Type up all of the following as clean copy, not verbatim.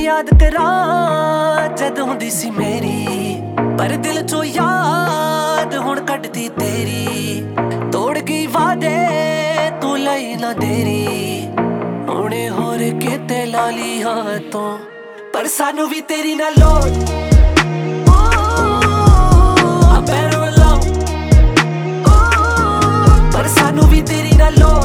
याद करा जद हुंदी सी मेरी, पर दिल चो याद हुण कटदी तेरी। तोड़ गई वादे तू लई ना देरी, हुणे होर किते ला ली हाथों, पर सानू भी तेरी ना लोड़। पर सानू भी तेरी ना लोड़।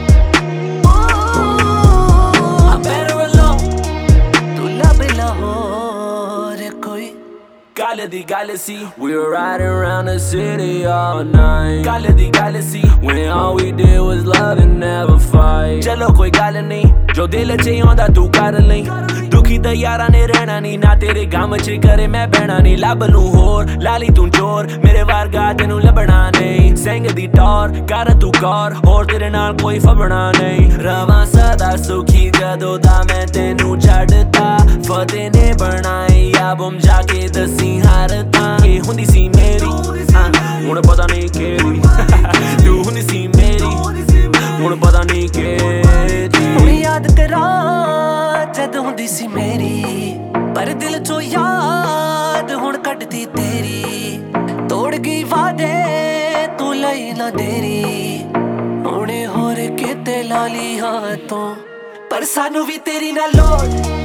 तू लब लाहौर कोई Gala di galaxy, we were riding around the city all night. Gala di galaxy, when all we did was love and never fight. Chalo koi gala nahi, jo dil ch aunda tu kar lai. Dukhi da yaran ne rehna nahi, na tere gam ch kare main behna nahi. Lab lu hor, lali tu chor, mere varga tenu labna nahi. Sang di tor, kar tu kor, hor tere naal koi fabna nahi. Rawa sada sukhi jado da main tenu chadta, fateh ne banai album jaake dasi हारता। ये हुंदी सी मेरी, हुण पता नहीं केड़ी। तू हुंदी सी मेरी, हुण पता नहीं केड़ी। हुण याद करा जद हुंदी सी मेरी, पर दिल चो याद हुण कटदी तेरी। तोड़ गई वादे तू लई ना देरी, हुणे होर किते ला ली हाथों, पर सानू भी तेरी ना लोड़।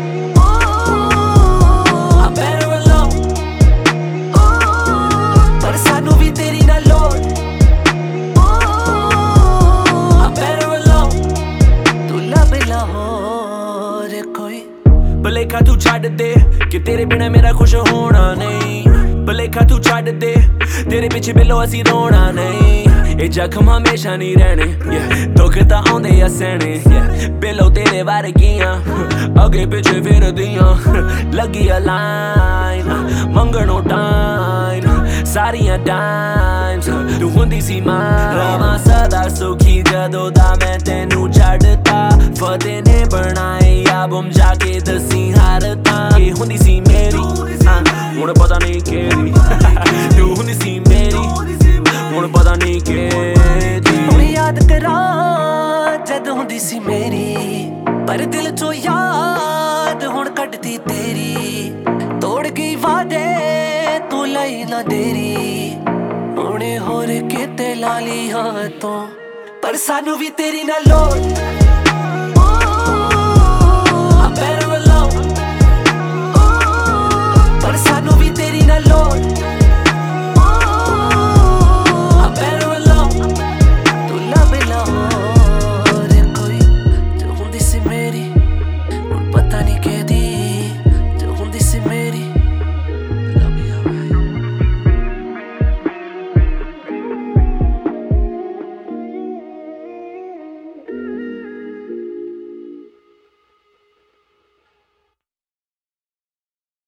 भलेखा तू छड्ड दे कि तेरे बिना मेरा खुश होना नहीं। भलेखा तू छड्ड दे तेरे पिछे बिलो असी रोना नहीं। ये जख्म हमेशा नहीं रहने, दुख तां आउंदे आ सहने। बिलो तेरे वर्गियां अगे पिछे फिरदियां, लगी आ लाइन मंगणो टाइम, सारियां टाइम्स तू हुंदी सी मां। रवां सदा सुखी जदों दा मैं तेनू छड्डता, फतेह ने बनाए album जाके दसी हारता। ये हुंदी सी मेरी, हुण पता नहीं केड़ी। तू हुंदी सी मेरी, हुण पता नहीं केड़ी। हुण याद करा जद हुंदी सी मेरी, पर दिल चो याद हुण कटदी तेरी। तोड़ गई वादे तू लई ना देरी, हुणे होर किते ला ली हाथों, पर सानू भी तेरी ना लोड़।